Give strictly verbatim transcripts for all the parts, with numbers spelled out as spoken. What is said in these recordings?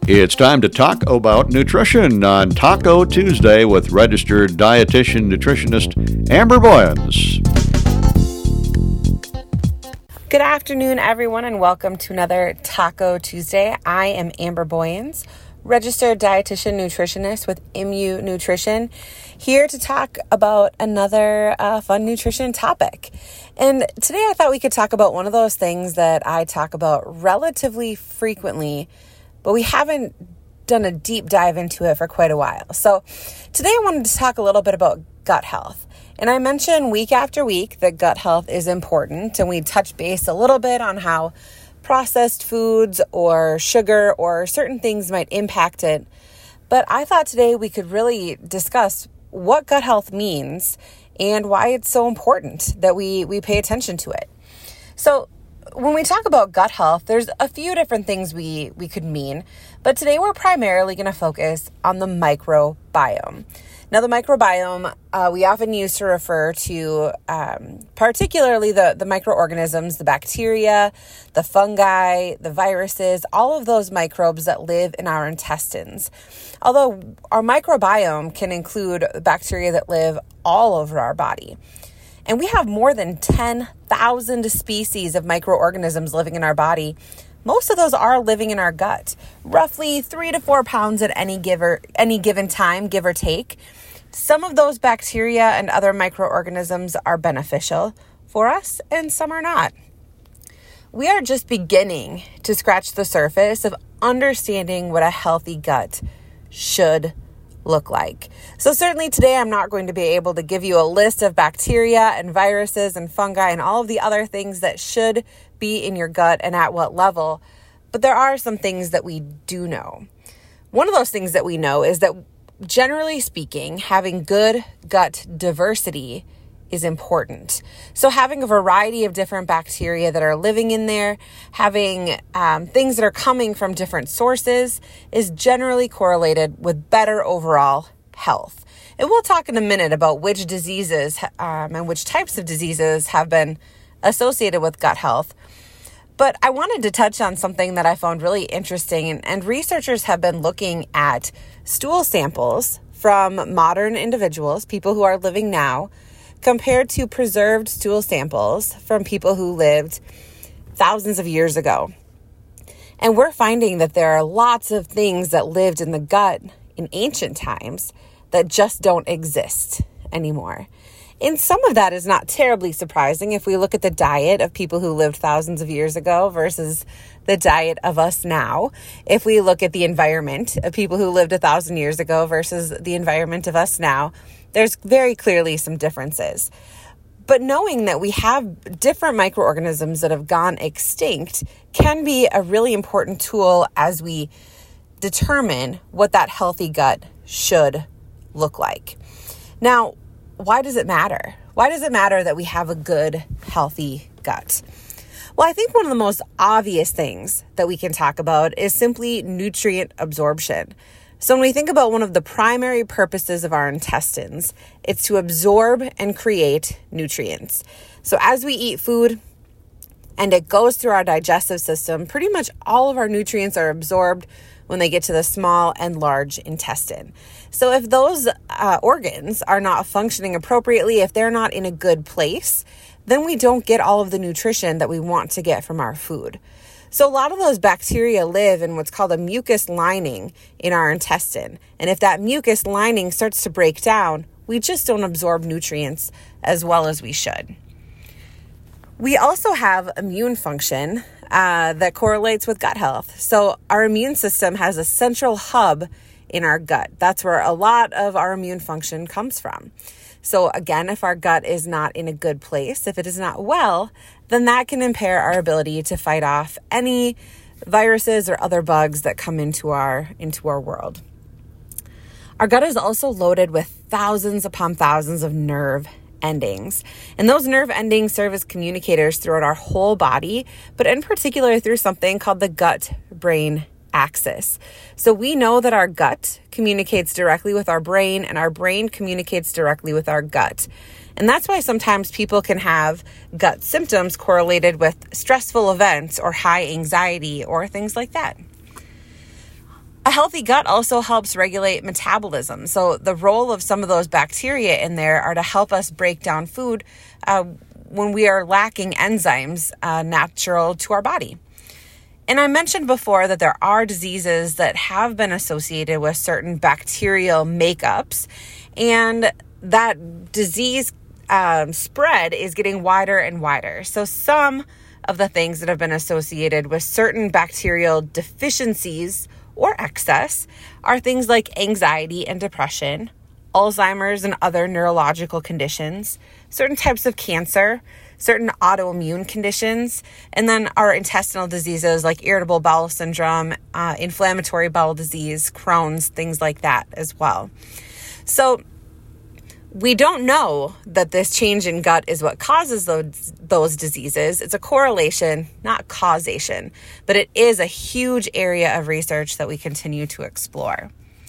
It's time to talk about nutrition on Taco Tuesday with registered dietitian nutritionist Amber Boyens. Good afternoon, everyone, and welcome to another Taco Tuesday. I am Amber Boyens, registered dietitian nutritionist with M U Nutrition, here to talk about another uh, fun nutrition topic. And today I thought we could talk about one of those things that I talk about relatively frequently, but we haven't done a deep dive into it for quite a while. So today I wanted to talk a little bit about gut health. And I mention week after week that gut health is important, and we touch base a little bit on how processed foods or sugar or certain things might impact it. But I thought today we could really discuss what gut health means and why it's so important that we, we pay attention to it. So when we talk about gut health, there's a few different things we, we could mean, but today we're primarily going to focus on the microbiome. Now, the microbiome, uh, we often use to refer to um, particularly the, the microorganisms, the bacteria, the fungi, the viruses, all of those microbes that live in our intestines. Although our microbiome can include bacteria that live all over our body. And we have more than ten thousand species of microorganisms living in our body. Most of those are living in our gut, roughly three to four pounds at any giver, any given time, give or take. Some of those bacteria and other microorganisms are beneficial for us, and some are not. We are just beginning to scratch the surface of understanding what a healthy gut should look like. So certainly today I'm not going to be able to give you a list of bacteria and viruses and fungi and all of the other things that should be in your gut and at what level, but there are some things that we do know. One of those things that we know is that generally speaking, having good gut diversity is important. So having a variety of different bacteria that are living in there, having um, things that are coming from different sources is generally correlated with better overall health. And we'll talk in a minute about which diseases um, and which types of diseases have been associated with gut health. But I wanted to touch on something that I found really interesting, and, and researchers have been looking at stool samples from modern individuals, people who are living now, compared to preserved stool samples from people who lived thousands of years ago. And we're finding that there are lots of things that lived in the gut in ancient times that just don't exist anymore. And some of that is not terribly surprising if we look at the diet of people who lived thousands of years ago versus the diet of us now. If we look at the environment of people who lived a thousand years ago versus the environment of us now, there's very clearly some differences. But knowing that we have different microorganisms that have gone extinct can be a really important tool as we determine what that healthy gut should look like. Now, why does it matter? Why does it matter that we have a good, healthy gut? Well, I think one of the most obvious things that we can talk about is simply nutrient absorption. So when we think about one of the primary purposes of our intestines, it's to absorb and create nutrients. So as we eat food and it goes through our digestive system, pretty much all of our nutrients are absorbed when they get to the small and large intestine. So if those uh, organs are not functioning appropriately, if they're not in a good place, then we don't get all of the nutrition that we want to get from our food. So a lot of those bacteria live in what's called a mucus lining in our intestine. And if that mucus lining starts to break down, we just don't absorb nutrients as well as we should. We also have immune function uh, that correlates with gut health. So our immune system has a central hub in our gut. That's where a lot of our immune function comes from. So again, if our gut is not in a good place, if it is not well, then that can impair our ability to fight off any viruses or other bugs that come into our into our world. Our gut is also loaded with thousands upon thousands of nerve endings. And those nerve endings serve as communicators throughout our whole body, but in particular through something called the gut-brain axis. So we know that our gut communicates directly with our brain, and our brain communicates directly with our gut. And that's why sometimes people can have gut symptoms correlated with stressful events or high anxiety or things like that. A healthy gut also helps regulate metabolism. So the role of some of those bacteria in there are to help us break down food uh, when we are lacking enzymes uh, natural to our body. And I mentioned before that there are diseases that have been associated with certain bacterial makeups, and that disease um, spread is getting wider and wider. So some of the things that have been associated with certain bacterial deficiencies or excess are things like anxiety and depression, Alzheimer's and other neurological conditions, certain types of cancer, certain autoimmune conditions, and then our intestinal diseases like irritable bowel syndrome, uh, inflammatory bowel disease, Crohn's, things like that as well. So we don't know that this change in gut is what causes those, those diseases. It's a correlation, not causation, but it is a huge area of research that we continue to explore.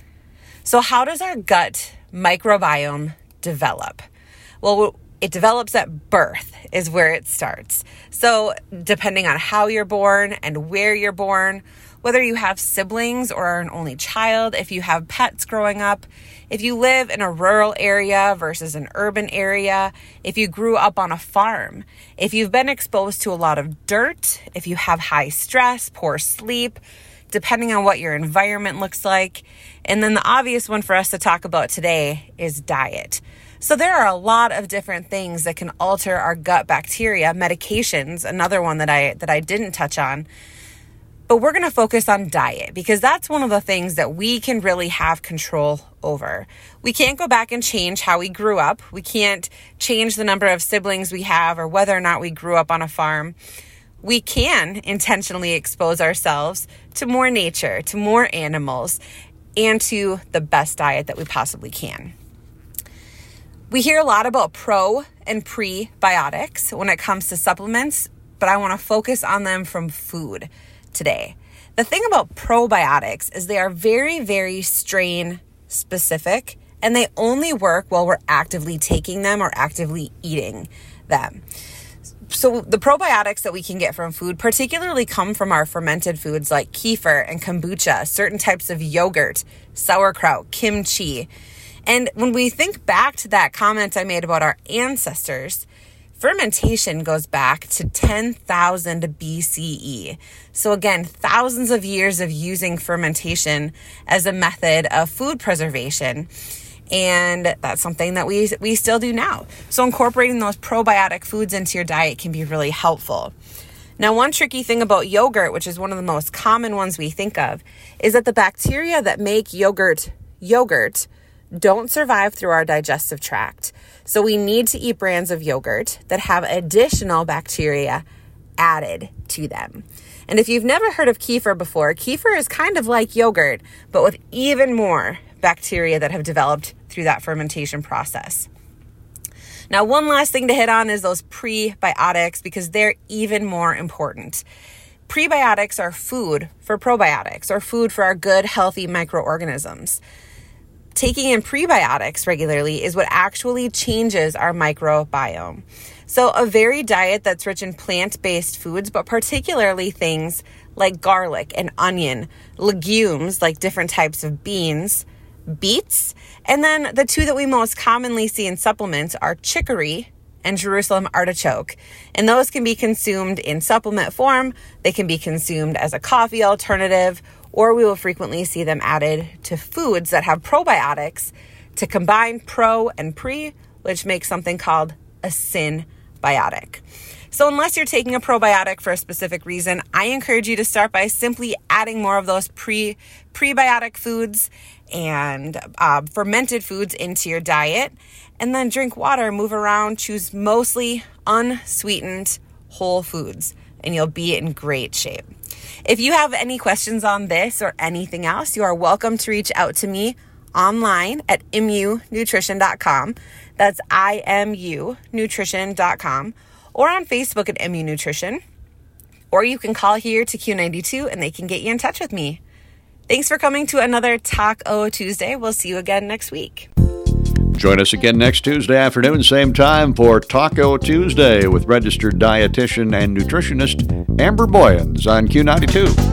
So how does our gut microbiome develop? Well, it develops at birth is where it starts. So depending on how you're born and where you're born, whether you have siblings or are an only child, if you have pets growing up, if you live in a rural area versus an urban area, if you grew up on a farm, if you've been exposed to a lot of dirt, if you have high stress, poor sleep, depending on what your environment looks like. And then the obvious one for us to talk about today is diet. So there are a lot of different things that can alter our gut bacteria. Medications, another one that I that I didn't touch on. But we're going to focus on diet because that's one of the things that we can really have control over. We can't go back and change how we grew up. We can't change the number of siblings we have or whether or not we grew up on a farm. We can intentionally expose ourselves to more nature, to more animals, and to the best diet that we possibly can. We hear a lot about pro and prebiotics when it comes to supplements, but I want to focus on them from food today. The thing about probiotics is they are very, very strain specific, and they only work while we're actively taking them or actively eating them. So the probiotics that we can get from food particularly come from our fermented foods like kefir and kombucha, certain types of yogurt, sauerkraut, kimchi. And when we think back to that comment I made about our ancestors, fermentation goes back to ten thousand B C E. So again, thousands of years of using fermentation as a method of food preservation. And that's something that we we still do now. So incorporating those probiotic foods into your diet can be really helpful. Now, one tricky thing about yogurt, which is one of the most common ones we think of, is that the bacteria that make yogurt yogurt don't survive through our digestive tract. So we need to eat brands of yogurt that have additional bacteria added to them. And if you've never heard of kefir before, kefir is kind of like yogurt, but with even more bacteria that have developed through that fermentation process. Now, one last thing to hit on is those prebiotics because they're even more important. Prebiotics are food for probiotics or food for our good, healthy microorganisms. Taking in prebiotics regularly is what actually changes our microbiome. So a varied diet that's rich in plant-based foods, but particularly things like garlic and onion, legumes like different types of beans, beets, and then the two that we most commonly see in supplements are chicory and Jerusalem artichoke. And those can be consumed in supplement form. They can be consumed as a coffee alternative, or we will frequently see them added to foods that have probiotics to combine pro and pre, which makes something called a synbiotic. So unless you're taking a probiotic for a specific reason, I encourage you to start by simply adding more of those pre prebiotic foods and uh, fermented foods into your diet, and then drink water, move around, choose mostly unsweetened whole foods, and you'll be in great shape. If you have any questions on this or anything else, you are welcome to reach out to me online at I M U nutrition dot com. That's I M U nutrition dot com. Or on Facebook at M U Nutrition. Or you can call here to Q ninety-two and they can get you in touch with me. Thanks for coming to another Taco Tuesday. We'll see you again next week. Join us again next Tuesday afternoon, same time for Taco Tuesday with registered dietitian and nutritionist Amber Boyens on Q ninety-two.